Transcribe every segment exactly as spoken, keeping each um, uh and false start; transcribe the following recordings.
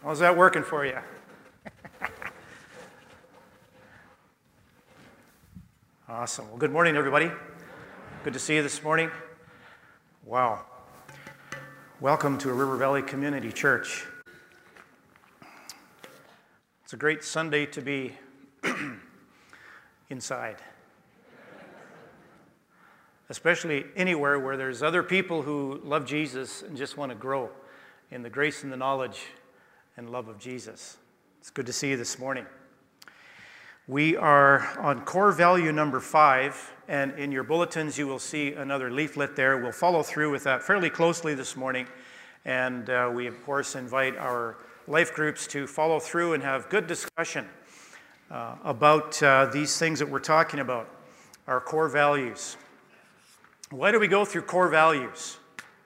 How's that working for you? Awesome. Well, good morning, everybody. Good to see you this morning. Wow. Welcome to River Valley Community Church. It's a great Sunday to be inside. Especially anywhere where there's other people who love Jesus and just want to grow in the grace and the knowledge and love of Jesus. It's good to see you this morning. We are on core value number five, and in your bulletins you will see another leaflet there. We'll follow through with that fairly closely this morning, and uh, we of course invite our life groups to follow through and have good discussion uh, about uh, these things that we're talking about, our core values. Why do we go through core values?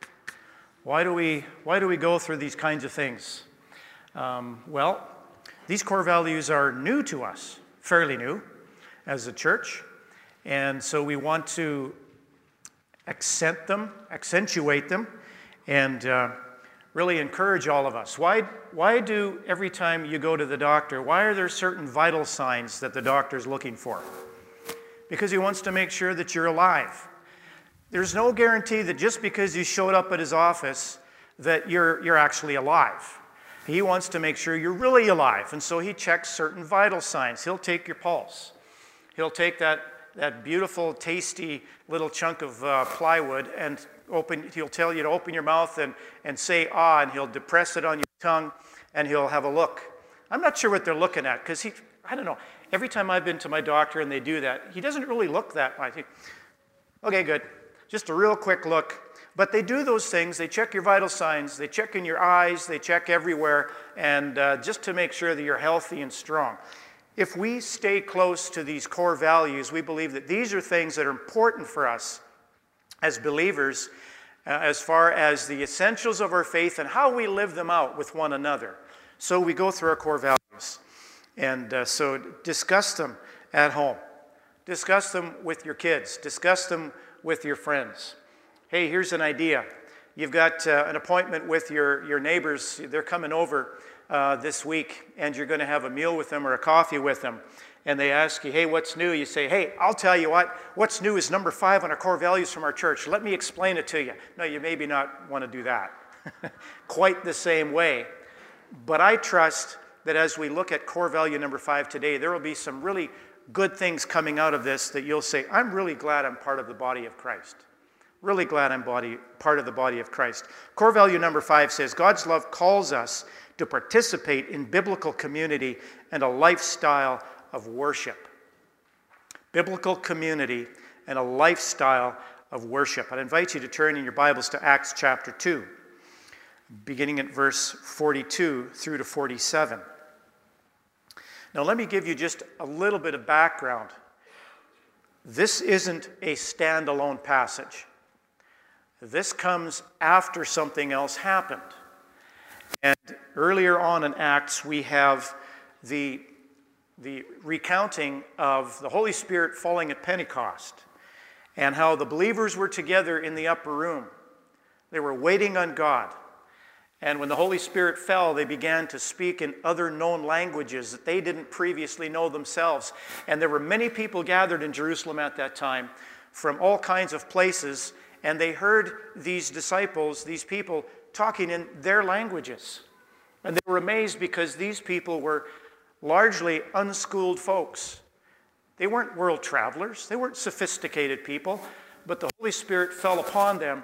Why do we, why do we go through these kinds of things? Um, well, these core values are new to us, fairly new, as a church, and so we want to accent them, accentuate them, and uh, really encourage all of us. Why, why do every time you go to the doctor, why are there certain vital signs that the doctor's looking for? Because he wants to make sure that you're alive. There's no guarantee that just because you showed up at his office that you're, you're actually alive. He wants to make sure you're really alive, and so he checks certain vital signs. He'll take your pulse. He'll take that, that beautiful, tasty little chunk of uh, plywood and open. He'll tell you to open your mouth and, and say ah, and he'll depress it on your tongue, and he'll have a look. I'm not sure what they're looking at, because he, I don't know. Every time I've been to my doctor and they do that, he doesn't really look that. I think, okay, good. Just a real quick look. But they do those things. They check your vital signs. They check in your eyes. They check everywhere, and uh, just to make sure that you're healthy and strong. If we stay close to these core values, we believe that these are things that are important for us as believers uh, as far as the essentials of our faith and how we live them out with one another. So we go through our core values. And uh, so discuss them at home. Discuss them with your kids. Discuss them with your friends. Hey, here's an idea. You've got uh, an appointment with your, your neighbors. They're coming over uh, this week, and you're going to have a meal with them or a coffee with them. And they ask you, hey, what's new? You say, hey, I'll tell you what. What's new is number five on our core values from our church. Let me explain it to you. No, you maybe not want to do that quite the same way. But I trust that as we look at core value number five today, there will be some really good things coming out of this that you'll say, I'm really glad I'm part of the body of Christ. Really glad I'm body, part of the body of Christ. Core value number five says, God's love calls us to participate in biblical community and a lifestyle of worship. Biblical community and a lifestyle of worship. I'd invite you to turn in your Bibles to Acts chapter two, beginning at verse forty-two through to forty-seven. Now let me give you just a little bit of background. This isn't a standalone passage. This comes after something else happened. And earlier on in Acts, we have the, the recounting of the Holy Spirit falling at Pentecost and how the believers were together in the upper room. They were waiting on God. And when the Holy Spirit fell, they began to speak in other known languages that they didn't previously know themselves. And there were many people gathered in Jerusalem at that time from all kinds of places, and they heard these disciples, these people, talking in their languages. And they were amazed because these people were largely unschooled folks. They weren't world travelers. They weren't sophisticated people, but the Holy Spirit fell upon them,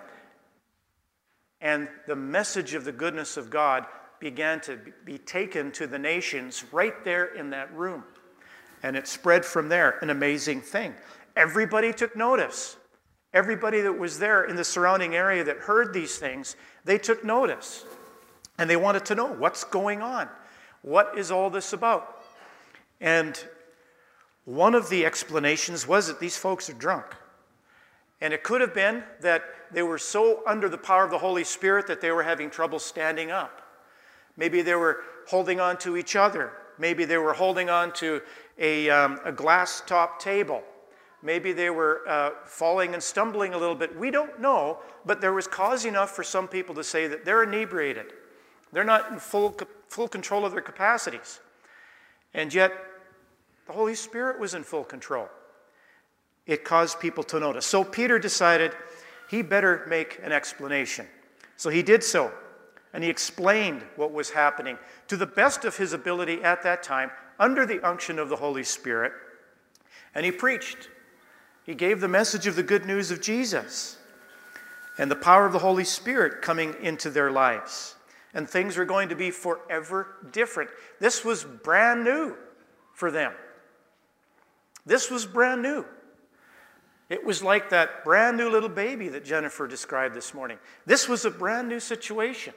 and the message of the goodness of God began to be taken to the nations right there in that room. And it spread from there, an amazing thing. Everybody took notice. Everybody that was there in the surrounding area that heard these things, they took notice. And they wanted to know, what's going on? What is all this about? And one of the explanations was that these folks are drunk. And it could have been that they were so under the power of the Holy Spirit that they were having trouble standing up. Maybe they were holding on to each other. Maybe they were holding on to a, um, a glass-top table. Maybe they were uh, falling and stumbling a little bit. We don't know, but there was cause enough for some people to say that they're inebriated. They're not in full, full control of their capacities. And yet, the Holy Spirit was in full control. It caused people to notice. So Peter decided he better make an explanation. So he did so, and he explained what was happening to the best of his ability at that time, under the unction of the Holy Spirit, and he preached. He gave the message of the good news of Jesus and the power of the Holy Spirit coming into their lives. And things were going to be forever different. This was brand new for them. This was brand new. It was like that brand new little baby that Jennifer described this morning. This was a brand new situation.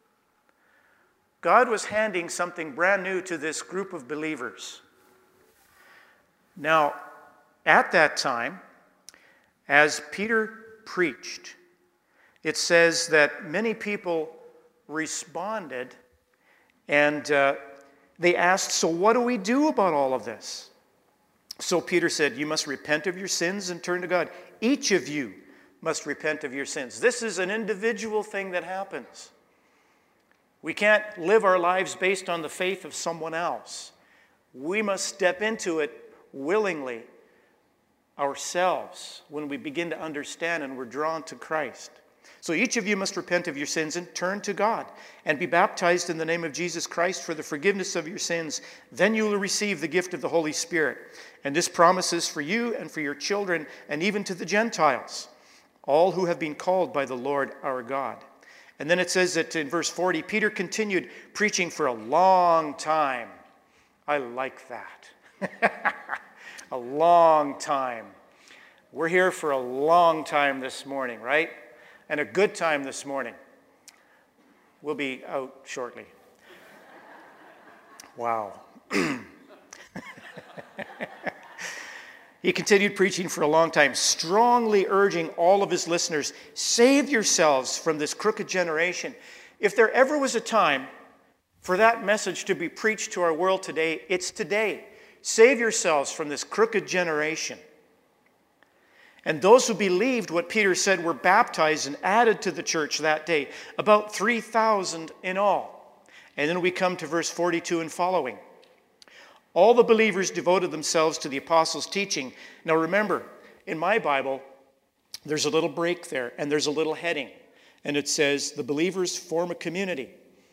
God was handing something brand new to this group of believers. Now, at that time, as Peter preached, it says that many people responded and uh, they asked, so what do we do about all of this? So Peter said, you must repent of your sins and turn to God. Each of you must repent of your sins. This is an individual thing that happens. We can't live our lives based on the faith of someone else. We must step into it willingly ourselves when we begin to understand and we're drawn to Christ. So each of you must repent of your sins and turn to God and be baptized in the name of Jesus Christ for the forgiveness of your sins. Then you will receive the gift of the Holy Spirit. And this promise is for you and for your children and even to the Gentiles, all who have been called by the Lord our God. And then it says that in verse forty, Peter continued preaching for a long time. I like that. A long time. We're here for a long time this morning, right? And a good time this morning. We'll be out shortly. Wow. He continued preaching for a long time, strongly urging all of his listeners, save yourselves from this crooked generation. If there ever was a time for that message to be preached to our world today, it's today. Save yourselves from this crooked generation. And those who believed what Peter said were baptized and added to the church that day, about three thousand in all. And then we come to verse forty-two and following. All the believers devoted themselves to the apostles' teaching. Now remember, in my Bible, there's a little break there, and there's a little heading. And it says, the believers form a community.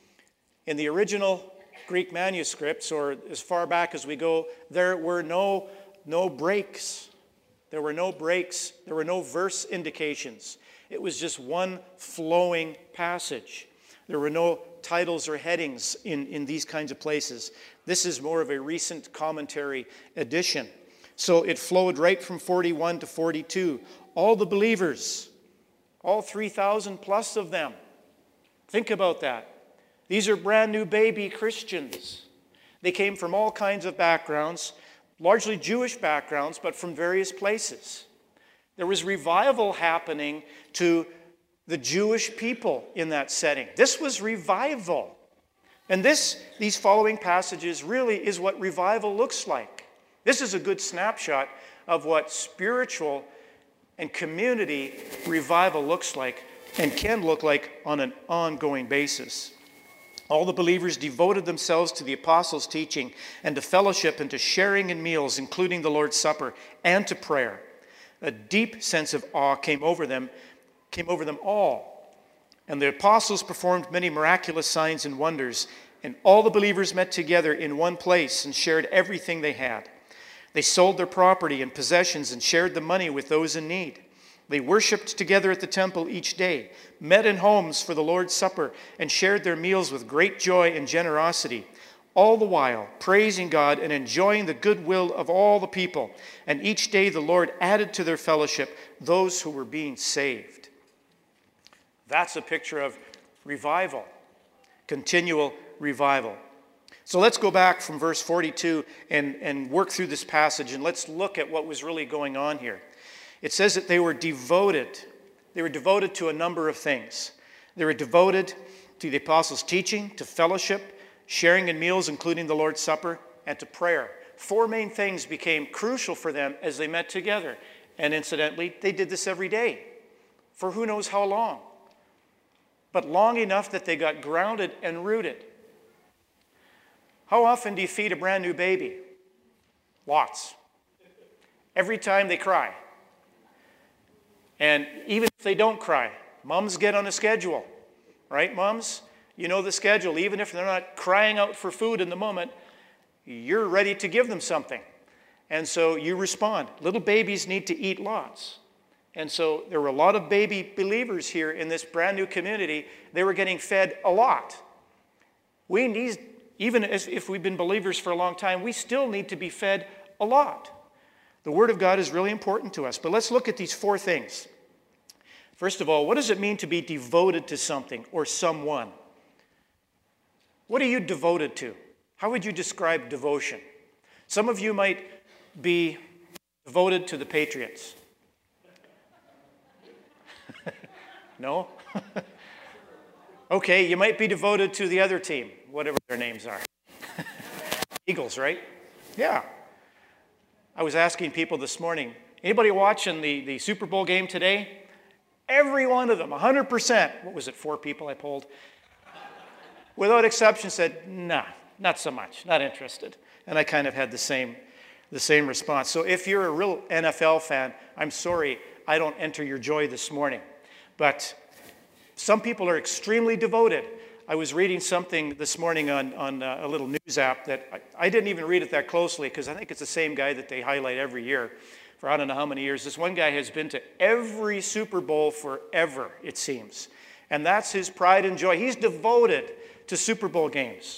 In the original Greek manuscripts, or as far back as we go, there were no, no breaks. There were no breaks. There were no verse indications. It was just one flowing passage. There were no titles or headings in, in these kinds of places. This is more of a recent commentary edition. So it flowed right from forty-one to forty-two. All the believers, all three thousand plus of them. Think about that. These are brand new baby Christians. They came from all kinds of backgrounds, largely Jewish backgrounds, but from various places. There was revival happening to the Jewish people in that setting. This was revival. And this, these following passages really is what revival looks like. This is a good snapshot of what spiritual and community revival looks like and can look like on an ongoing basis. All the believers devoted themselves to the apostles' teaching and to fellowship and to sharing in meals, including the Lord's Supper, and to prayer. A deep sense of awe came over them, came over them all. And the apostles performed many miraculous signs and wonders, and all the believers met together in one place and shared everything they had. They sold their property and possessions and shared the money with those in need. They worshiped together at the temple each day, met in homes for the Lord's Supper, and shared their meals with great joy and generosity, all the while praising God and enjoying the goodwill of all the people. And each day the Lord added to their fellowship those who were being saved. That's a picture of revival, continual revival. So let's go back from verse forty-two and, and work through this passage, and let's look at what was really going on here. It says that they were devoted. They were devoted to a number of things. They were devoted to the apostles' teaching, to fellowship, sharing in meals, including the Lord's Supper, and to prayer. Four main things became crucial for them as they met together. And incidentally, they did this every day for who knows how long. But long enough that they got grounded and rooted. How often do you feed a brand new baby? Lots. Every time they cry. And even if they don't cry, moms get on a schedule. Right, moms? You know the schedule. Even if they're not crying out for food in the moment, you're ready to give them something. And so you respond. Little babies need to eat lots. And so there were a lot of baby believers here in this brand new community. They were getting fed a lot. We need, even if we've been believers for a long time, we still need to be fed a lot. The Word of God is really important to us. But let's look at these four things. First of all, what does it mean to be devoted to something or someone? What are you devoted to? How would you describe devotion? Some of you might be devoted to the Patriots. No? Okay, you might be devoted to the other team, whatever their names are. Eagles, right? Yeah. I was asking people this morning, anybody watching the, the Super Bowl game today? Every one of them, one hundred percent, what was it, four people I polled? Without exception said, nah, not so much, not interested. And I kind of had the same, the same response. So if you're a real N F L fan, I'm sorry, I don't enter your joy this morning. But some people are extremely devoted. I was reading something this morning on, on uh, a little news app that I, I didn't even read it that closely because I think it's the same guy that they highlight every year for I don't know how many years. This one guy has been to every Super Bowl forever, it seems. And that's his pride and joy. He's devoted to Super Bowl games.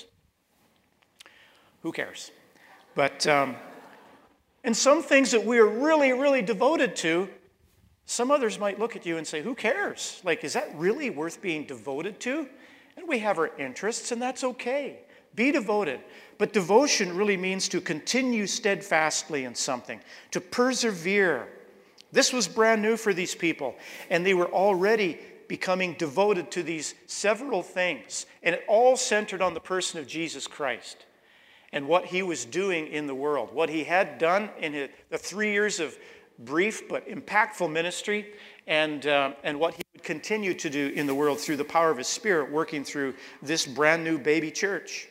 Who cares? But, um, and some things that we're really, really devoted to, some others might look at you and say, who cares? Like, is that really worth being devoted to? And we have our interests, and that's okay. Be devoted. But devotion really means to continue steadfastly in something, to persevere. This was brand new for these people, and they were already becoming devoted to these several things. And it all centered on the person of Jesus Christ and what he was doing in the world, what he had done in his, the three years of brief but impactful ministry, and, uh, and what he would continue to do in the world through the power of his Spirit, working through this brand new baby church.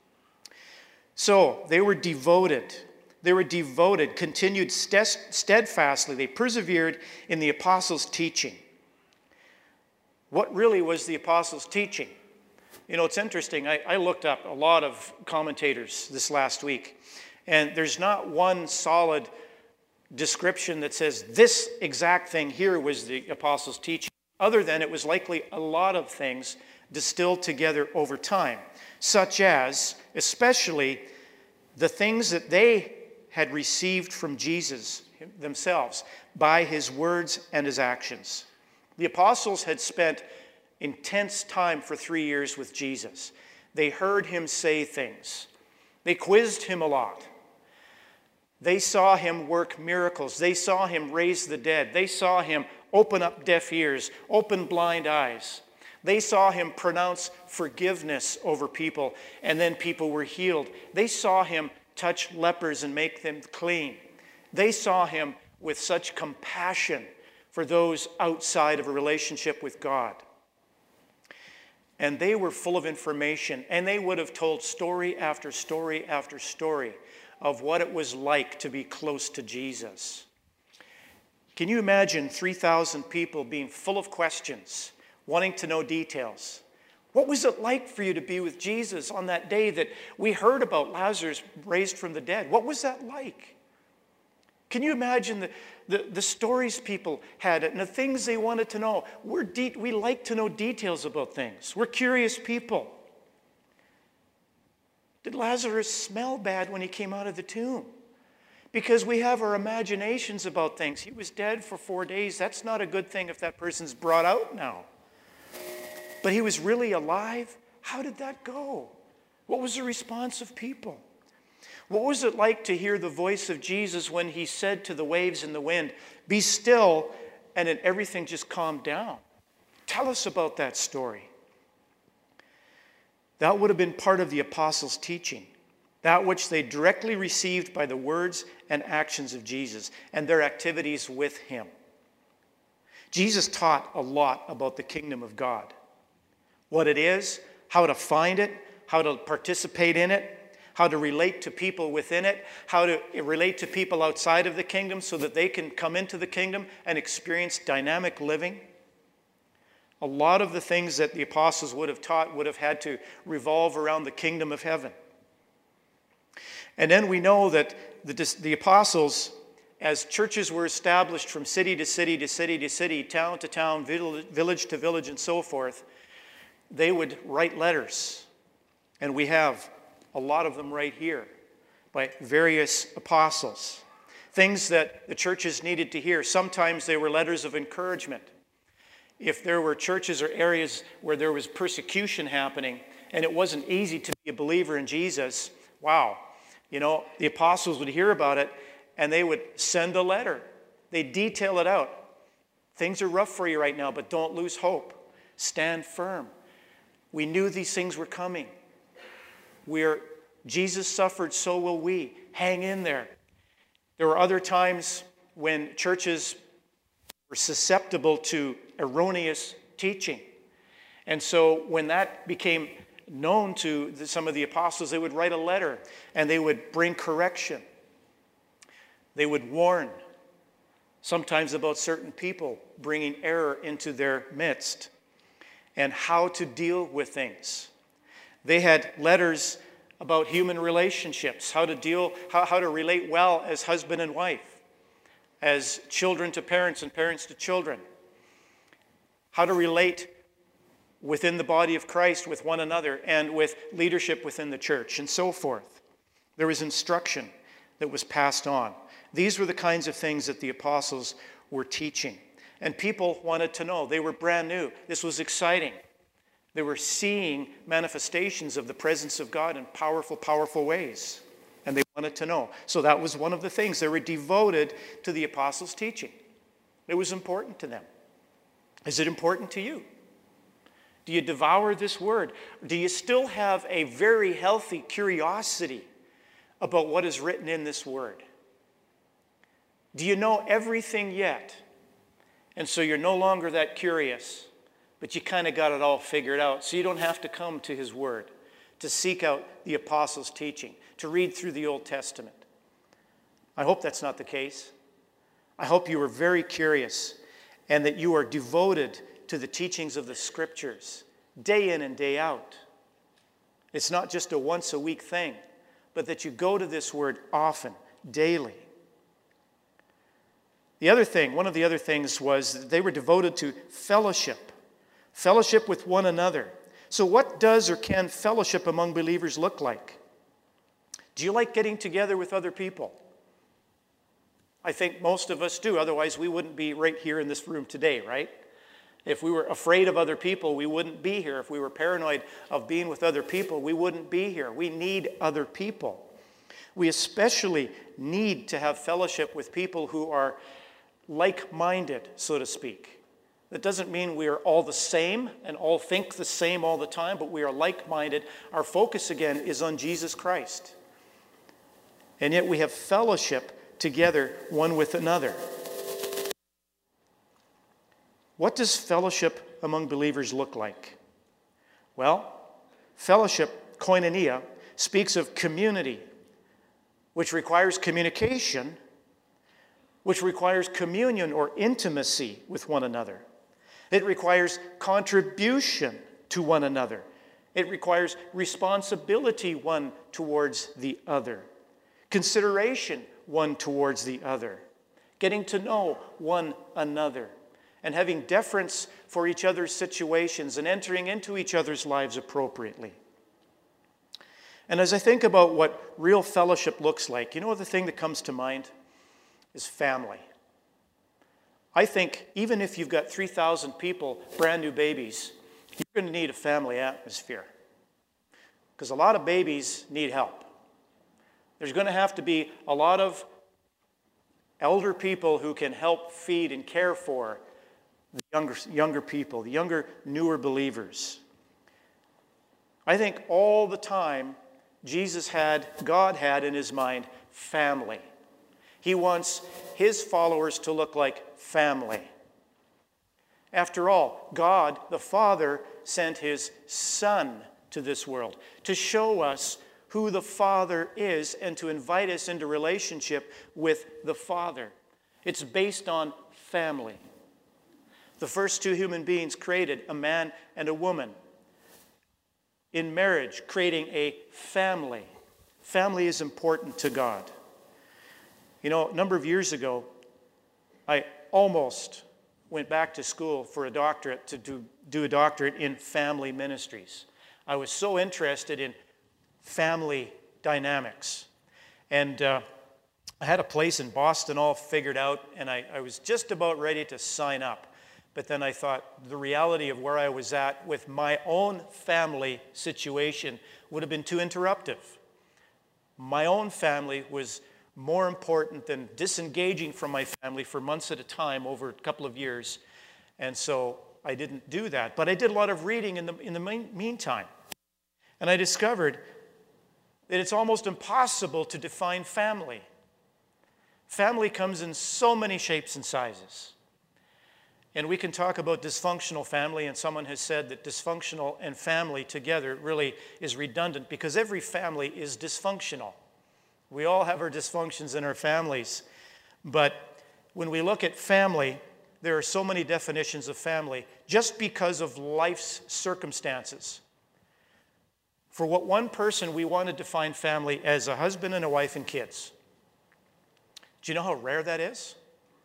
So they were devoted. They were devoted, continued steadfastly. They persevered in the apostles' teaching. What really was the apostles' teaching? You know, it's interesting. I, I looked up a lot of commentators this last week, and there's not one solid description that says this exact thing here was the apostles' teaching, other than it was likely a lot of things distilled together over time, such as, especially, the things that they had received from Jesus themselves by his words and his actions. The apostles had spent intense time for three years with Jesus. They heard him say things. They quizzed him a lot. They saw him work miracles. They saw him raise the dead. They saw him open up deaf ears, open blind eyes. They saw him pronounce forgiveness over people, and then people were healed. They saw him touch lepers and make them clean. They saw him with such compassion for those outside of a relationship with God. And they were full of information, and they would have told story after story after story of what it was like to be close to Jesus. Can you imagine three thousand people being full of questions, wanting to know details? What was it like for you to be with Jesus on that day that we heard about Lazarus raised from the dead? What was that like? Can you imagine the, the, the stories people had and the things they wanted to know? We're de- we like to know details about things. We're curious people. Did Lazarus smell bad when he came out of the tomb? Because we have our imaginations about things. He was dead for four days. That's not a good thing if that person's brought out now. But he was really alive? How did that go? What was the response of people? What was it like to hear the voice of Jesus when he said to the waves and the wind, "Be still," and then everything just calmed down? Tell us about that story. That would have been part of the apostles' teaching, that which they directly received by the words and actions of Jesus and their activities with him. Jesus taught a lot about the kingdom of God, what it is, how to find it, how to participate in it, how to relate to people within it, how to relate to people outside of the kingdom so that they can come into the kingdom and experience dynamic living. A lot of the things that the apostles would have taught would have had to revolve around the kingdom of heaven. And then we know that the, the apostles, as churches were established from city to city to city to city, town to town, village to village, and so forth, they would write letters. And we have a lot of them right here by various apostles. Things that the churches needed to hear. Sometimes they were letters of encouragement. If there were churches or areas where there was persecution happening and it wasn't easy to be a believer in Jesus, wow, you know, the apostles would hear about it and they would send a letter. They'd detail it out. Things are rough for you right now, but don't lose hope. Stand firm. We knew these things were coming. We're, Jesus suffered, so will we. Hang in there. There were other times when churches were susceptible to erroneous teaching. And so when that became known to the, some of the apostles, they would write a letter and they would bring correction. They would warn, sometimes about certain people bringing error into their midst and how to deal with things. They had letters about human relationships, how to deal, how, how to relate well as husband and wife, as children to parents and parents to children, how to relate within the body of Christ with one another and with leadership within the church and so forth. There was instruction that was passed on. These were the kinds of things that the apostles were teaching. And people wanted to know. They were brand new. This was exciting. They were seeing manifestations of the presence of God in powerful, powerful ways. And they wanted to know. So that was one of the things. They were devoted to the apostles' teaching. It was important to them. Is it important to you? Do you devour this word? Do you still have a very healthy curiosity about what is written in this word? Do you know everything yet? And so you're no longer that curious, but you kind of got it all figured out. So you don't have to come to his word to seek out the apostles' teaching, to read through the Old Testament. I hope that's not the case. I hope you are very curious and that you are devoted to the teachings of the Scriptures, day in and day out. It's not just a once-a-week thing, but that you go to this word often, daily. The other thing, one of the other things was that they were devoted to fellowship, fellowship with one another. So what does or can fellowship among believers look like? Do you like getting together with other people? I think most of us do, otherwise we wouldn't be right here in this room today, right? If we were afraid of other people, we wouldn't be here. If we were paranoid of being with other people, we wouldn't be here. We need other people. We especially need to have fellowship with people who are like-minded, so to speak. That doesn't mean we are all the same and all think the same all the time, but we are like-minded. Our focus, again, is on Jesus Christ. And yet we have fellowship together one with another. What does fellowship among believers look like? Well, fellowship, koinonia, speaks of community, which requires communication, which requires communion or intimacy with one another. It requires contribution to one another. It requires responsibility one towards the other, consideration one towards the other, getting to know one another, and having deference for each other's situations and entering into each other's lives appropriately. And as I think about what real fellowship looks like, you know the thing that comes to mind is family. I think even if you've got three thousand people, brand new babies, you're going to need a family atmosphere. Because a lot of babies need help. There's going to have to be a lot of elder people who can help feed and care for the younger, younger people, the younger, newer believers. I think all the time Jesus had, God had in his mind, family. He wants his followers to look like family. After all, God, the Father, sent his Son to this world to show us who the Father is and to invite us into relationship with the Father. It's based on family. The first two human beings created, a man and a woman, in marriage, creating a family. Family is important to God. You know, a number of years ago, I almost went back to school for a doctorate to do, do a doctorate in family ministries. I was so interested in family dynamics. And uh, I had a place in Boston all figured out, and I, I was just about ready to sign up. But then I thought the reality of where I was at with my own family situation would have been too interruptive. My own family was more important than disengaging from my family for months at a time over a couple of years. And so I didn't do that. But I did a lot of reading in the, in the mean, meantime. And I discovered that it's almost impossible to define family. Family comes in so many shapes and sizes. And we can talk about dysfunctional family, and someone has said that dysfunctional and family together really is redundant because every family is dysfunctional. We all have our dysfunctions in our families. But when we look at family, there are so many definitions of family just because of life's circumstances. For what one person, we want to define family as a husband and a wife and kids. Do you know how rare that is?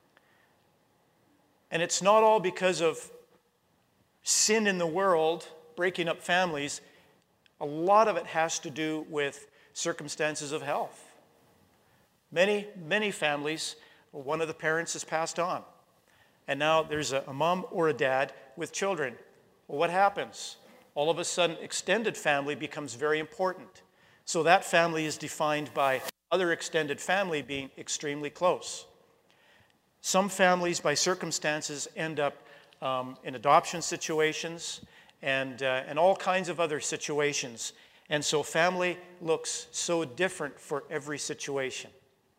And it's not all because of sin in the world, breaking up families. A lot of it has to do with circumstances of health. Many, many families, one of the parents has passed on. And now there's a, a mom or a dad with children. Well, what happens? All of a sudden, extended family becomes very important. So that family is defined by other extended family being extremely close. Some families, by circumstances, end up um, in adoption situations and, uh, and all kinds of other situations. And so family looks so different for every situation.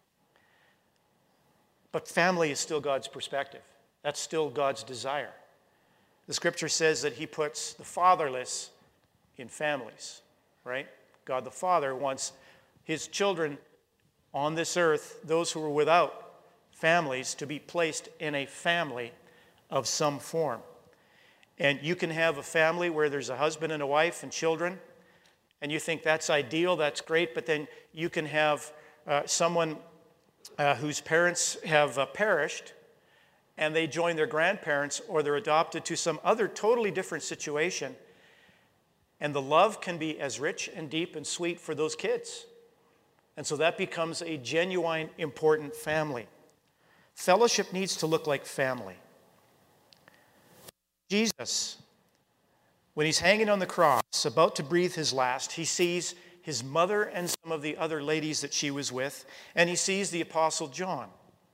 But family is still God's perspective. That's still God's desire. The scripture says that he puts the fatherless in families, right? God the Father wants his children on this earth, those who are without families, to be placed in a family of some form. And you can have a family where there's a husband and a wife and children, and you think that's ideal, that's great, but then you can have uh, someone uh, whose parents have uh, perished, and they join their grandparents, or they're adopted to some other totally different situation, and the love can be as rich and deep and sweet for those kids. And so that becomes a genuine, important family. Fellowship needs to look like family. Jesus, when he's hanging on the cross, about to breathe his last, he sees his mother and some of the other ladies that she was with, and he sees the Apostle John.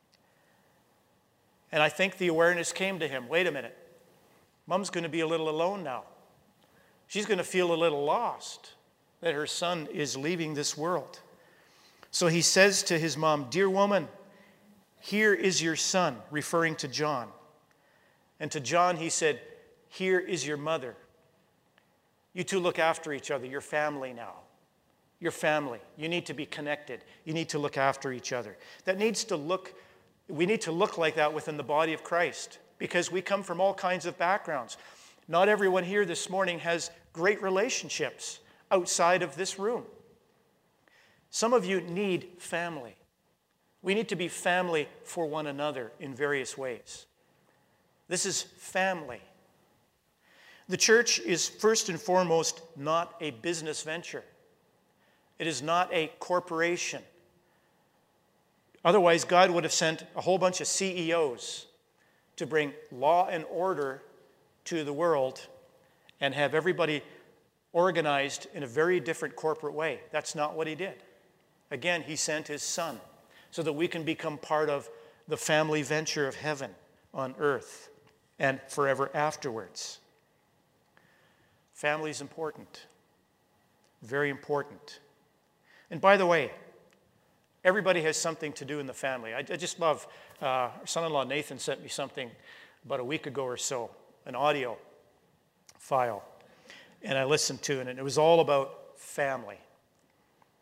And I think the awareness came to him, wait a minute, Mom's going to be a little alone now. She's going to feel a little lost that her son is leaving this world. So he says to his mom, "Dear woman, here is your son," referring to John. And to John he said, "Here is your mother. You two look after each other. You're family now. You're family. You need to be connected. You need to look after each other." That needs to look, we need to look like that within the body of Christ, because we come from all kinds of backgrounds. Not everyone here this morning has great relationships outside of this room. Some of you need family. We need to be family for one another in various ways. This is family. The church is first and foremost not a business venture. It is not a corporation. Otherwise, God would have sent a whole bunch of C E Os to bring law and order to the world and have everybody organized in a very different corporate way. That's not what he did. Again, he sent his son so that we can become part of the family venture of heaven on earth and forever afterwards. Family is important. Very important. And by the way, everybody has something to do in the family. I, I just love, uh, our son-in-law Nathan sent me something about a week ago or so, an audio file, and I listened to it, and it was all about family.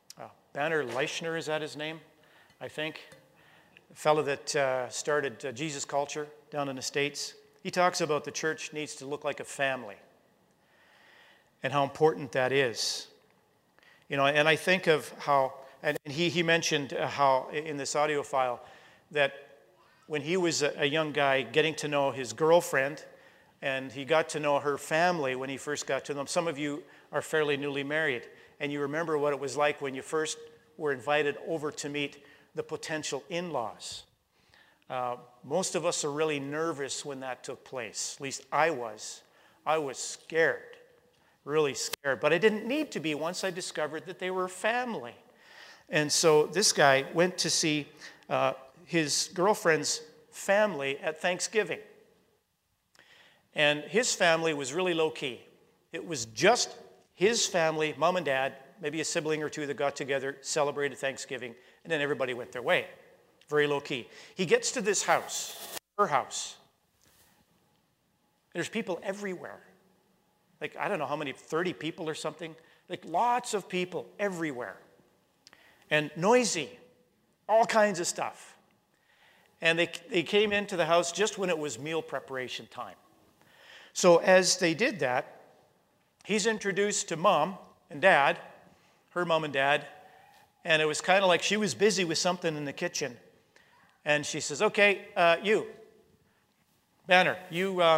Banner Leischner, is that his name? I think. The fellow that uh, started uh, Jesus Culture down in the States. He talks about the church needs to look like a family and how important that is. You know, and I think of how, and he, he mentioned how in this audio file that when he was a, a young guy getting to know his girlfriend, and he got to know her family when he first got to them. Some of you are fairly newly married, and you remember what it was like when you first were invited over to meet the potential in-laws. Uh, most of us are really nervous when that took place. At least I was. I was scared, really scared. But I didn't need to be once I discovered that they were family. And so this guy went to see uh, his girlfriend's family at Thanksgiving. And his family was really low-key. It was just his family, mom and dad, maybe a sibling or two that got together, celebrated Thanksgiving, and then everybody went their way. Very low-key. He gets to this house, her house. There's people everywhere. Like, I don't know how many, thirty people or something. Like, lots of people everywhere. And noisy, all kinds of stuff. And they, they came into the house just when it was meal preparation time. So as they did that, he's introduced to mom and dad, her mom and dad, and it was kind of like she was busy with something in the kitchen. And she says, okay, uh, you, Banner, you, uh,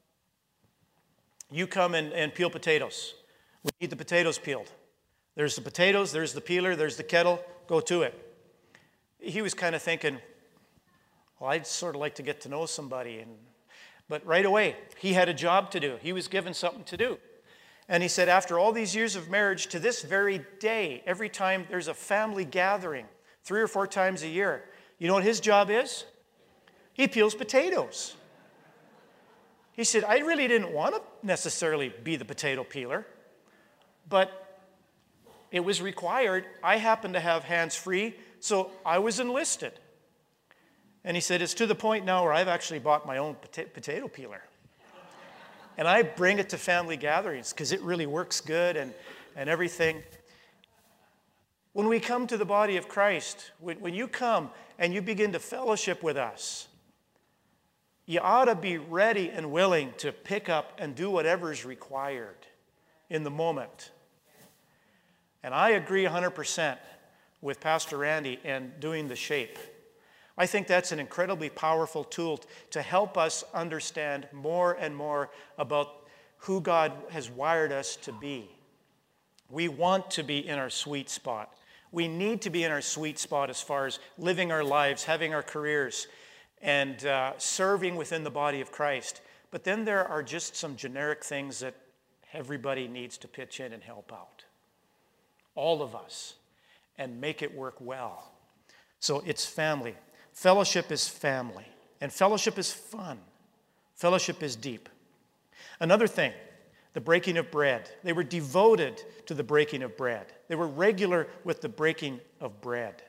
you come and, and peel potatoes. We need the potatoes peeled. There's the potatoes, there's the peeler, there's the kettle, go to it. He was kind of thinking, well, I'd sort of like to get to know somebody. And But right away, he had a job to do. He was given something to do. And he said, after all these years of marriage, to this very day, every time there's a family gathering, three or four times a year, you know what his job is? He peels potatoes. He said, I really didn't want to necessarily be the potato peeler, but it was required. I happened to have hands free, so I was enlisted. And he said, it's to the point now where I've actually bought my own pota- potato peeler. And I bring it to family gatherings because it really works good and, and everything. When we come to the body of Christ, when, when you come and you begin to fellowship with us, you ought to be ready and willing to pick up and do whatever is required in the moment. And I agree one hundred percent with Pastor Randy in doing the shape. I think that's an incredibly powerful tool to help us understand more and more about who God has wired us to be. We want to be in our sweet spot. We need to be in our sweet spot as far as living our lives, having our careers, and uh, serving within the body of Christ. But then there are just some generic things that everybody needs to pitch in and help out. All of us. And make it work well. So it's family. Fellowship is family, and fellowship is fun. Fellowship is deep. Another thing, the breaking of bread. They were devoted to the breaking of bread. They were regular with the breaking of bread.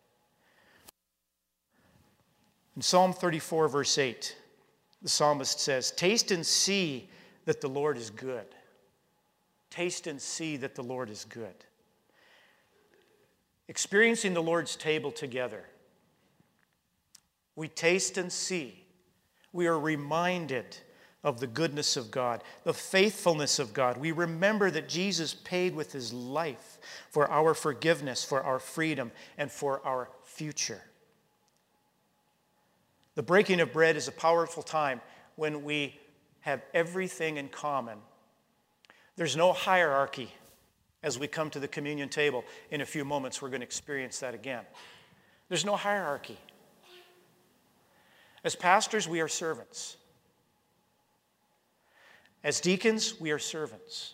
In Psalm thirty-four, verse eight, the psalmist says, taste and see that the Lord is good. Taste and see that the Lord is good. Experiencing the Lord's table together. We taste and see. We are reminded of the goodness of God, the faithfulness of God. We remember that Jesus paid with his life for our forgiveness, for our freedom, and for our future. The breaking of bread is a powerful time when we have everything in common. There's no hierarchy as we come to the communion table. In a few moments, we're going to experience that again. There's no hierarchy. As pastors, we are servants. As deacons, we are servants.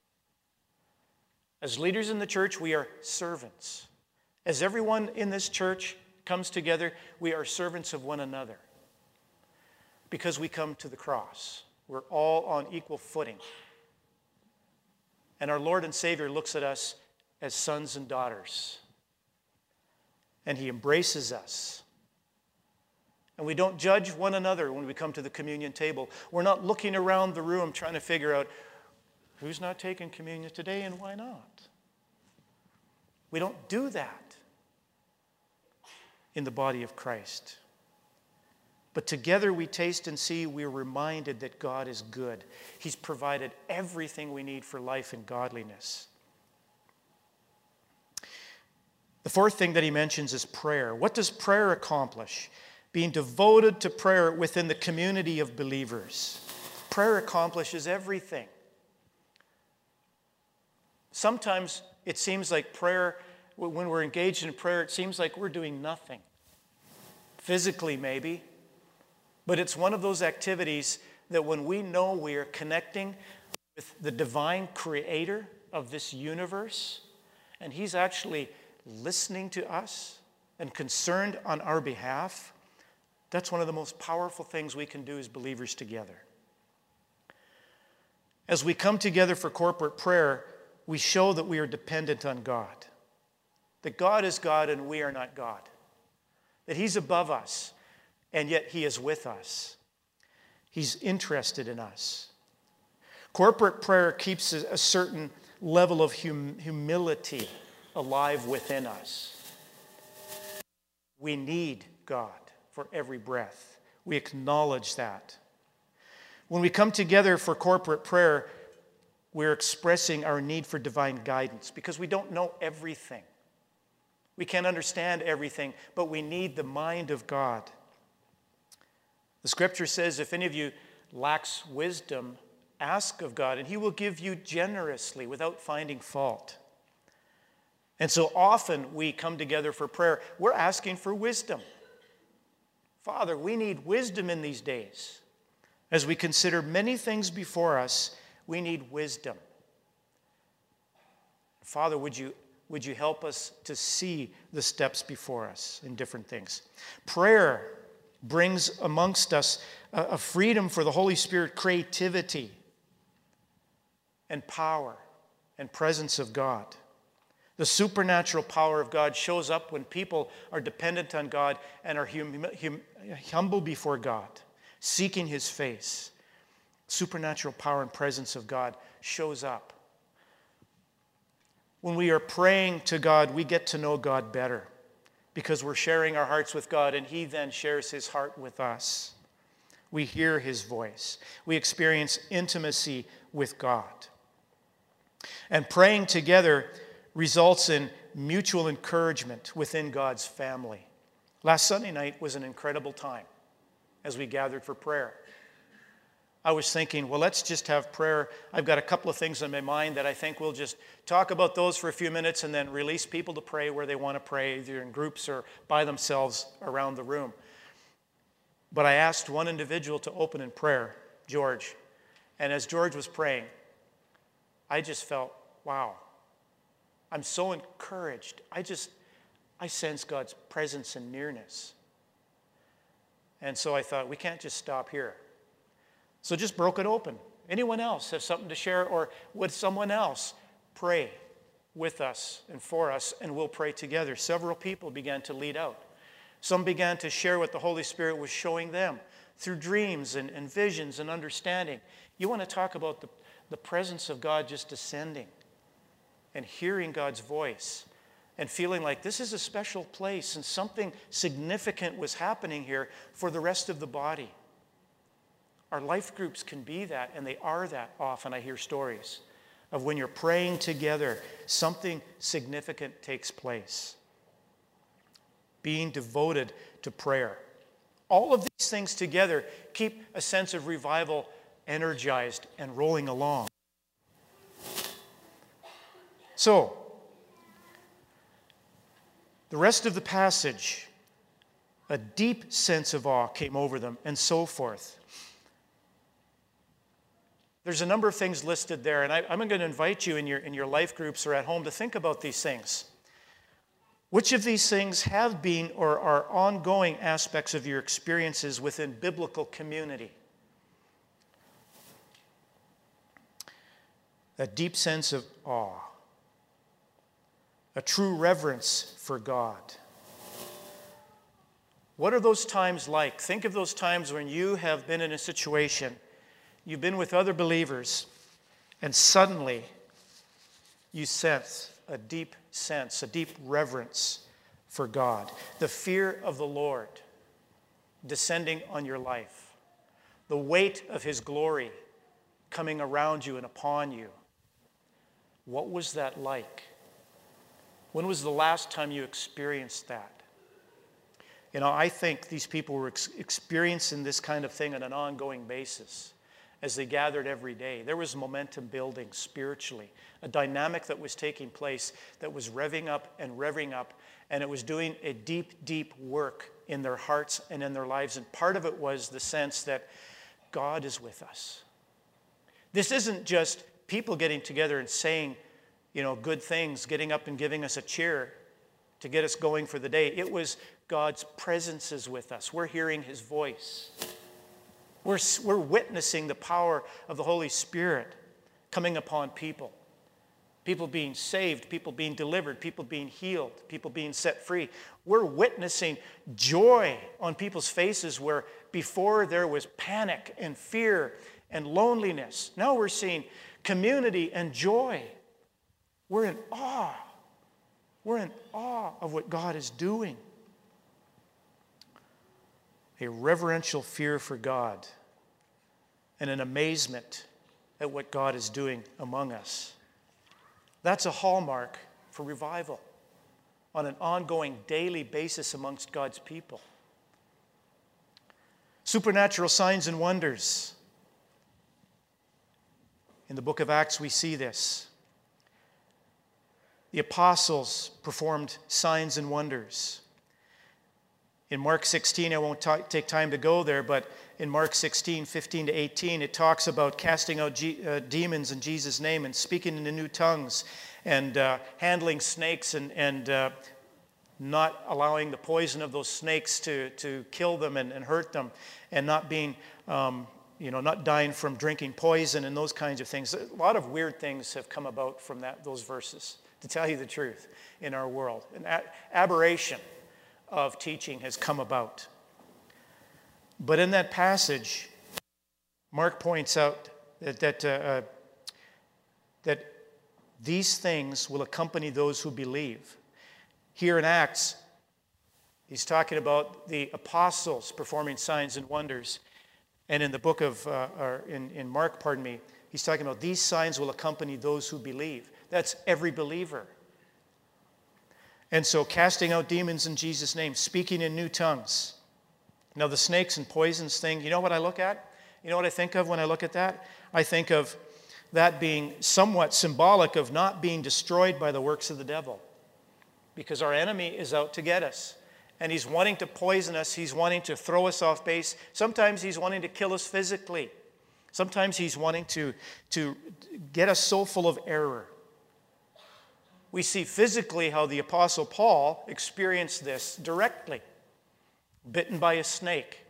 As leaders in the church, we are servants. As everyone in this church comes together, we are servants of one another. Because we come to the cross. We're all on equal footing. And our Lord and Savior looks at us as sons and daughters. And he embraces us. And we don't judge one another when we come to the communion table. We're not looking around the room trying to figure out who's not taking communion today and why not. We don't do that in the body of Christ. But together we taste and see, we're reminded that God is good. He's provided everything we need for life and godliness. The fourth thing that he mentions is prayer. What does prayer accomplish? Being devoted to prayer within the community of believers. Prayer accomplishes everything. Sometimes it seems like prayer, when we're engaged in prayer, it seems like we're doing nothing. Physically, maybe. But it's one of those activities that when we know we are connecting with the divine creator of this universe, and he's actually listening to us and concerned on our behalf, that's one of the most powerful things we can do as believers together. As we come together for corporate prayer, we show that we are dependent on God. That God is God and we are not God. That he's above us. And yet he is with us. He's interested in us. Corporate prayer keeps a certain level of hum- humility alive within us. We need God for every breath. We acknowledge that. When we come together for corporate prayer, we're expressing our need for divine guidance because we don't know everything. We can't understand everything, but we need the mind of God. The scripture says, if any of you lacks wisdom, ask of God, and he will give you generously without finding fault. And so often we come together for prayer, we're asking for wisdom. Father, we need wisdom in these days. As we consider many things before us, we need wisdom. Father, would you, would you help us to see the steps before us in different things? Prayer brings amongst us a, a freedom for the Holy Spirit, creativity and power and presence of God. The supernatural power of God shows up when people are dependent on God and are hum, hum, humble before God, seeking his face. Supernatural power and presence of God shows up. When we are praying to God, we get to know God better because we're sharing our hearts with God and he then shares his heart with us. We hear his voice. We experience intimacy with God. And praying together results in mutual encouragement within God's family. Last Sunday night was an incredible time as we gathered for prayer. I was thinking, well, let's just have prayer. I've got a couple of things in my mind that I think we'll just talk about those for a few minutes and then release people to pray where they want to pray, either in groups or by themselves around the room. But I asked one individual to open in prayer, George. And as George was praying, I just felt, wow, I'm so encouraged. I just, I sense God's presence and nearness. And so I thought, we can't just stop here. So just broke it open. Anyone else have something to share, or would someone else pray with us and for us, and we'll pray together? Several people began to lead out. Some began to share what the Holy Spirit was showing them through dreams and, and visions and understanding. You want to talk about the, the presence of God just descending and hearing God's voice and feeling like this is a special place and something significant was happening here for the rest of the body. Our life groups can be that, and they are that often. I hear stories of when you're praying together, something significant takes place. Being devoted to prayer. All of these things together keep a sense of revival energized and rolling along. So, the rest of the passage, a deep sense of awe came over them, and so forth. There's a number of things listed there, and I, I'm going to invite you in your, in your life groups or at home to think about these things. Which of these things have been or are ongoing aspects of your experiences within biblical community? A deep sense of awe. A true reverence for God. What are those times like? Think of those times when you have been in a situation, you've been with other believers, and suddenly you sense a a deep sense, a deep reverence for God. The fear of the Lord descending on your life. The weight of his glory coming around you and upon you. What was that like? When was the last time you experienced that? You know, I think these people were ex- experiencing this kind of thing on an ongoing basis as they gathered every day. There was momentum building spiritually, a dynamic that was taking place that was revving up and revving up, and it was doing a deep, deep work in their hearts and in their lives. And part of it was the sense that God is with us. This isn't just people getting together and saying, you know, good things, getting up and giving us a cheer to get us going for the day. It was God's presence is with us. We're hearing his voice. We're, we're witnessing the power of the Holy Spirit coming upon people. People being saved, people being delivered, people being healed, people being set free. We're witnessing joy on people's faces where before there was panic and fear and loneliness. Now we're seeing community and joy. We're in awe. We're in awe of what God is doing. A reverential fear for God and an amazement at what God is doing among us. That's a hallmark for revival on an ongoing daily basis amongst God's people. Supernatural signs and wonders. In the book of Acts, we see this. The apostles performed signs and wonders. In Mark sixteen, I won't ta- take time to go there, but in Mark sixteen, fifteen to eighteen, it talks about casting out G- uh, demons in Jesus' name and speaking in new tongues and uh, handling snakes and, and uh, not allowing the poison of those snakes to, to kill them and, and hurt them, and not being, um, you know, not dying from drinking poison and those kinds of things. A lot of weird things have come about from that those verses, to tell you the truth, in our world. An a- aberration of teaching has come about. But in that passage, Mark points out that, that, uh, uh, that these things will accompany those who believe. Here in Acts, he's talking about the apostles performing signs and wonders. And in the book of, uh, or in, in Mark, pardon me, he's talking about these signs will accompany those who believe. That's every believer. And so casting out demons in Jesus' name, speaking in new tongues. Now the snakes and poisons thing, you know what I look at? You know what I think of when I look at that? I think of that being somewhat symbolic of not being destroyed by the works of the devil. Because our enemy is out to get us. And he's wanting to poison us. He's wanting to throw us off base. Sometimes he's wanting to kill us physically. Sometimes he's wanting to, to get us so full of error. We see physically how the Apostle Paul experienced this directly. Bitten by a snake.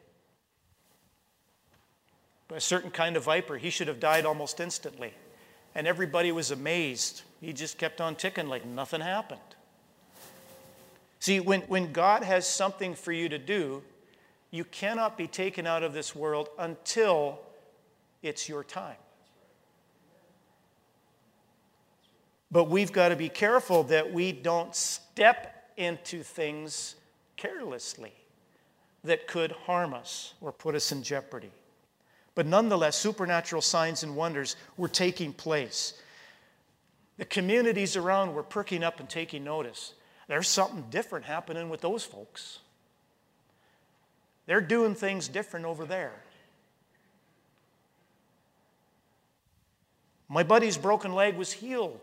By a certain kind of viper. He should have died almost instantly. And everybody was amazed. He just kept on ticking like nothing happened. See, when, when God has something for you to do, you cannot be taken out of this world until it's your time. But we've got to be careful that we don't step into things carelessly that could harm us or put us in jeopardy. But nonetheless, supernatural signs and wonders were taking place. The communities around were perking up and taking notice. There's something different happening with those folks. They're doing things different over there. My buddy's broken leg was healed.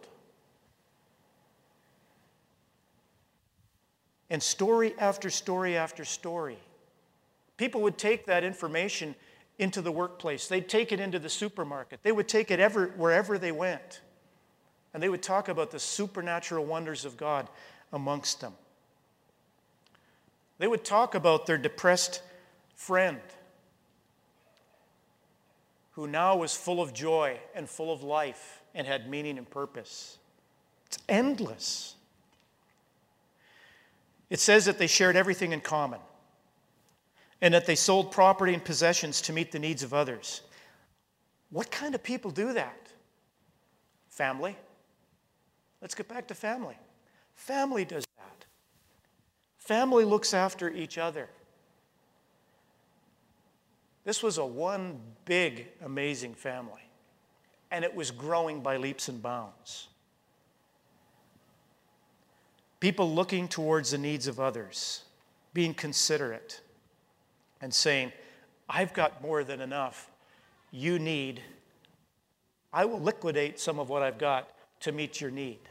And story after story after story. People would take that information into the workplace. They'd take it into the supermarket. They would take it ever, wherever they went. And they would talk about the supernatural wonders of God amongst them. They would talk about their depressed friend who now was full of joy and full of life and had meaning and purpose. It's endless. It says that they shared everything in common and that they sold property and possessions to meet the needs of others. What kind of people do that? Family, Let's get back to family. Family does that. Family looks after each other. This was a one big, amazing family, and it was growing by leaps and bounds. People looking towards the needs of others, being considerate, and saying, I've got more than enough. You need, I will liquidate some of what I've got to meet your need.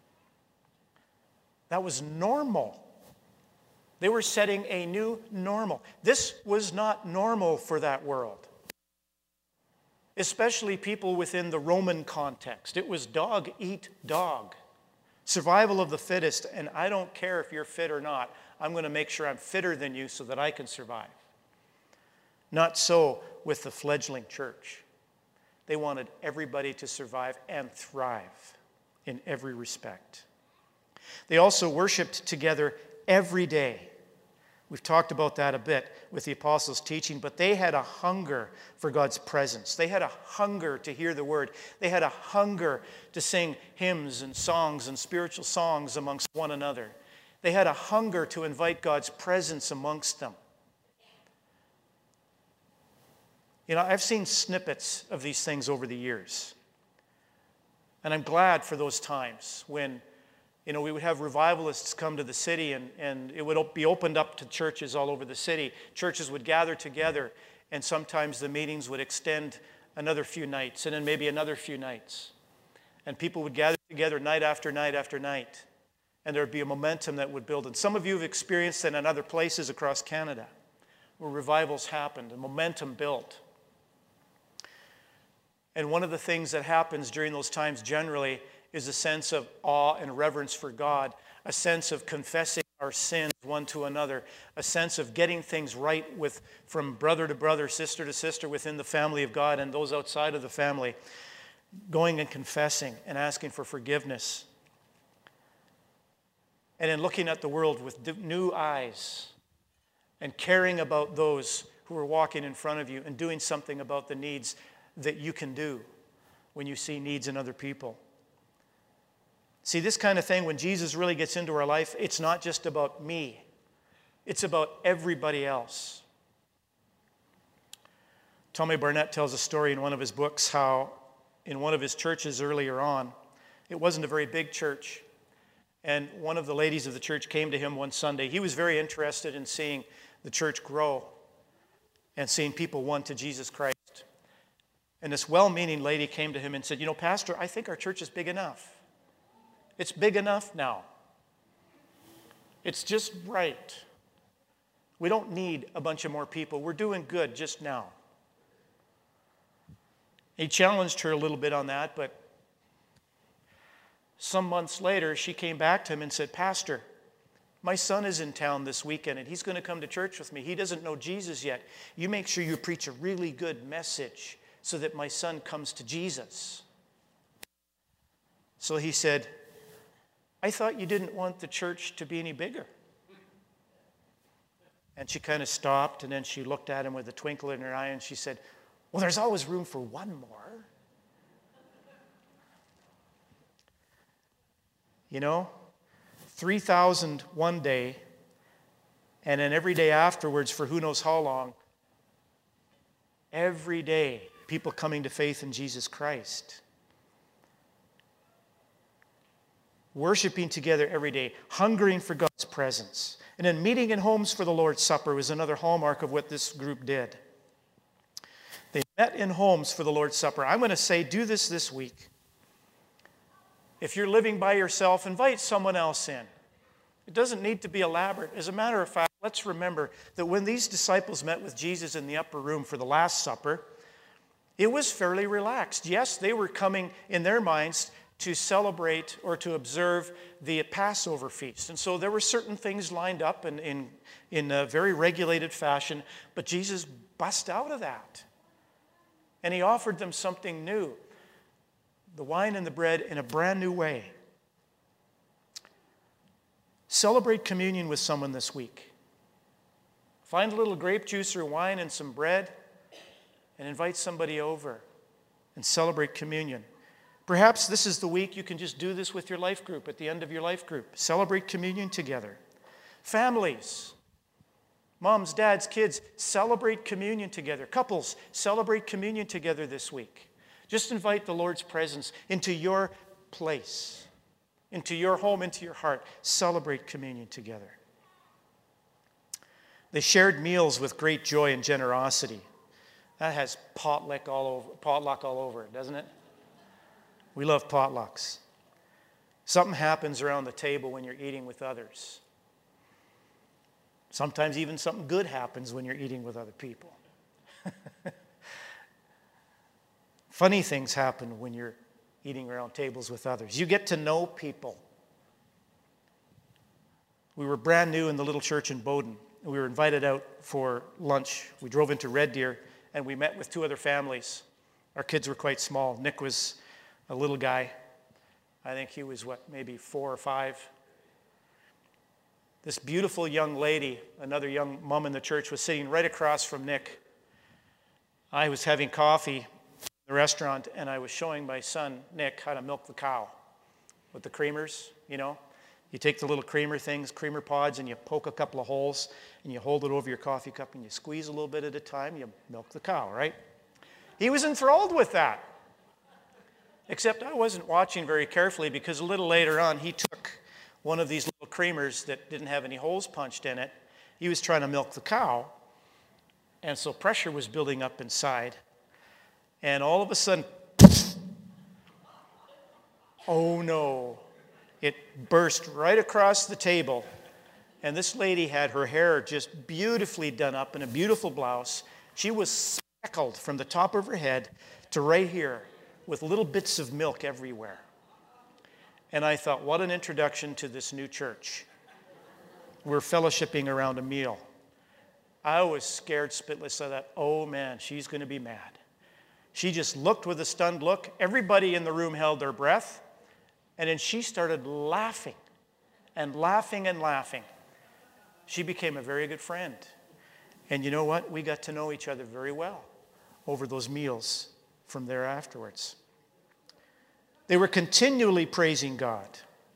That was normal. They were setting a new normal. This was not normal for that world, especially people within the Roman context. It was dog eat dog. Survival of the fittest, and I don't care if you're fit or not. I'm going to make sure I'm fitter than you so that I can survive. Not so with the fledgling church. They wanted everybody to survive and thrive in every respect. They also worshiped together every day. We've talked about that a bit with the apostles' teaching, but they had a hunger for God's presence. They had a hunger to hear the word. They had a hunger to sing hymns and songs and spiritual songs amongst one another. They had a hunger to invite God's presence amongst them. You know, I've seen snippets of these things over the years. And I'm glad for those times when, you know, we would have revivalists come to the city, and, and it would be opened up to churches all over the city. Churches would gather together, and sometimes the meetings would extend another few nights, and then maybe another few nights. And people would gather together night after night after night, and there would be a momentum that would build. And some of you have experienced it in other places across Canada, where revivals happened and momentum built. And one of the things that happens during those times generally is a sense of awe and reverence for God, a sense of confessing our sins one to another, a sense of getting things right with from brother to brother, sister to sister within the family of God and those outside of the family, going and confessing and asking for forgiveness. And in looking at the world with new eyes and caring about those who are walking in front of you and doing something about the needs that you can do when you see needs in other people. See, this kind of thing, when Jesus really gets into our life, it's not just about me. It's about everybody else. Tommy Barnett tells a story in one of his books how in one of his churches earlier on, it wasn't a very big church, and one of the ladies of the church came to him one Sunday. He was very interested in seeing the church grow and seeing people won to Jesus Christ. And this well-meaning lady came to him and said, you know, Pastor, I think our church is big enough. It's big enough now. It's just right. We don't need a bunch of more people. We're doing good just now. He challenged her a little bit on that, but some months later, she came back to him and said, Pastor, my son is in town this weekend, and he's going to come to church with me. He doesn't know Jesus yet. You make sure you preach a really good message so that my son comes to Jesus. So he said, I thought you didn't want the church to be any bigger. And she kind of stopped, and then she looked at him with a twinkle in her eye, and she said, well, there's always room for one more. You know, three thousand one day, and then every day afterwards for who knows how long. Every day, people coming to faith in Jesus Christ. Worshiping together every day, hungering for God's presence. And then meeting in homes for the Lord's Supper was another hallmark of what this group did. They met in homes for the Lord's Supper. I'm going to say, do this this week. If you're living by yourself, invite someone else in. It doesn't need to be elaborate. As a matter of fact, let's remember that when these disciples met with Jesus in the upper room for the Last Supper, it was fairly relaxed. Yes, they were coming in their minds to celebrate or to observe the Passover feast. And so there were certain things lined up in, in, in a very regulated fashion, but Jesus bust out of that. And he offered them something new, the wine and the bread in a brand new way. Celebrate communion with someone this week. Find a little grape juice or wine and some bread and invite somebody over and celebrate communion. Perhaps this is the week you can just do this with your life group at the end of your life group. Celebrate communion together. Families, moms, dads, kids, celebrate communion together. Couples, celebrate communion together this week. Just invite the Lord's presence into your place, into your home, into your heart. Celebrate communion together. They shared meals with great joy and generosity. That has potluck all over, potluck all over it, doesn't it? We love potlucks. Something happens around the table when you're eating with others. Sometimes even something good happens when you're eating with other people. Funny things happen when you're eating around tables with others. You get to know people. We were brand new in the little church in Bowden. We were invited out for lunch. We drove into Red Deer, and we met with two other families. Our kids were quite small. Nick was a little guy. I think he was, what, maybe four or five. This beautiful young lady, another young mom in the church, was sitting right across from Nick. I was having coffee in the restaurant, and I was showing my son, Nick, how to milk the cow with the creamers, you know. You take the little creamer things, creamer pods, and you poke a couple of holes, and you hold it over your coffee cup, and you squeeze a little bit at a time, you milk the cow, right? He was enthralled with that. Except I wasn't watching very carefully, because a little later on, he took one of these little creamers that didn't have any holes punched in it. He was trying to milk the cow, and so pressure was building up inside. And all of a sudden, oh no, it burst right across the table. And this lady had her hair just beautifully done up in a beautiful blouse. She was speckled from the top of her head to right here with little bits of milk everywhere. And I thought, what an introduction to this new church. We're fellowshipping around a meal. I was scared spitless. I thought, oh man, she's going to be mad. She just looked with a stunned look. Everybody in the room held their breath. And then she started laughing and laughing and laughing. She became a very good friend. And you know what? We got to know each other very well over those meals from there afterwards. They were continually praising God.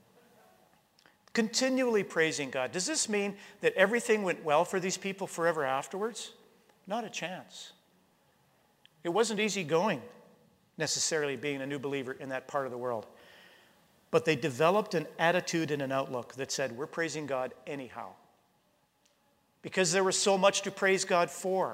Continually praising God. Does this mean that everything went well for these people forever afterwards? Not a chance. It wasn't easy going, necessarily, being a new believer in that part of the world. But they developed an attitude and an outlook that said, we're praising God anyhow. Because there was so much to praise God for.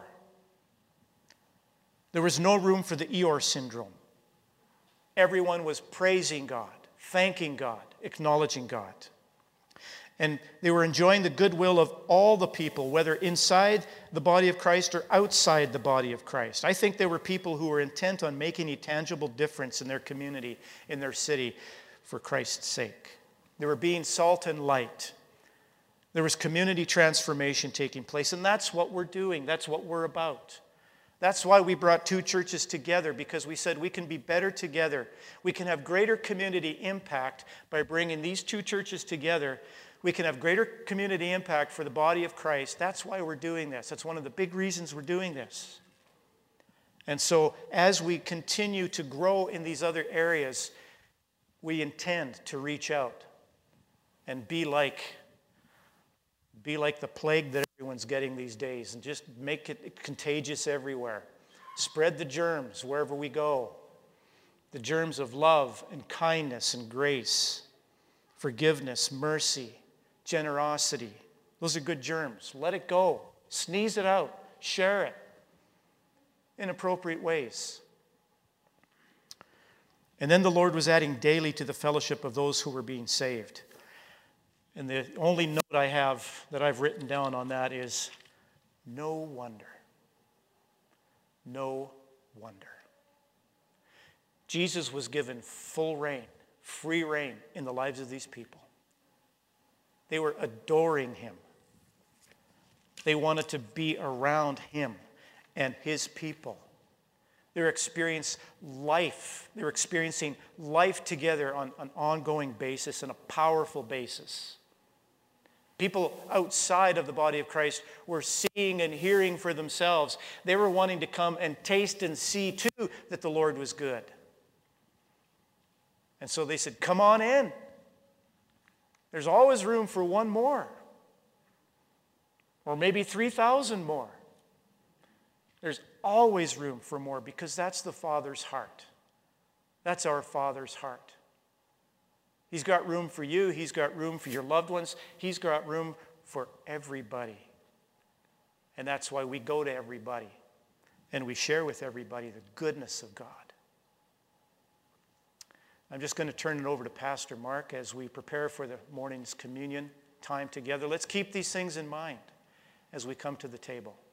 There was no room for the Eeyore syndrome. Everyone was praising God, thanking God, acknowledging God. And they were enjoying the goodwill of all the people, whether inside the body of Christ or outside the body of Christ. I think there were people who were intent on making a tangible difference in their community, in their city, for Christ's sake. They were being salt and light. There was community transformation taking place, and that's what we're doing. That's what we're about. That's why we brought two churches together, because we said we can be better together. We can have greater community impact by bringing these two churches together. We can have greater community impact for the body of Christ. That's why we're doing this. That's one of the big reasons we're doing this. And so as we continue to grow in these other areas, we intend to reach out and be like, be like the plague that everyone's getting these days, and just make it contagious everywhere. Spread the germs wherever we go. The germs of love and kindness and grace, forgiveness, mercy, generosity. Those are good germs. Let it go. Sneeze it out. Share it in appropriate ways. And then the Lord was adding daily to the fellowship of those who were being saved. And the only note I have that I've written down on that is, no wonder. No wonder. Jesus was given full reign, free reign in the lives of these people. They were adoring him. They wanted to be around him and his people. They were experiencing life. They were experiencing life together on an ongoing basis and a powerful basis. People outside of the body of Christ were seeing and hearing for themselves. They were wanting to come and taste and see too that the Lord was good. And so they said, come on in. There's always room for one more. Or maybe three thousand more. There's always room for more because that's the Father's heart. That's our Father's heart. He's got room for you. He's got room for your loved ones. He's got room for everybody. And that's why we go to everybody and we share with everybody the goodness of God. I'm just going to turn it over to Pastor Mark as we prepare for the morning's communion time together. Let's keep these things in mind as we come to the table.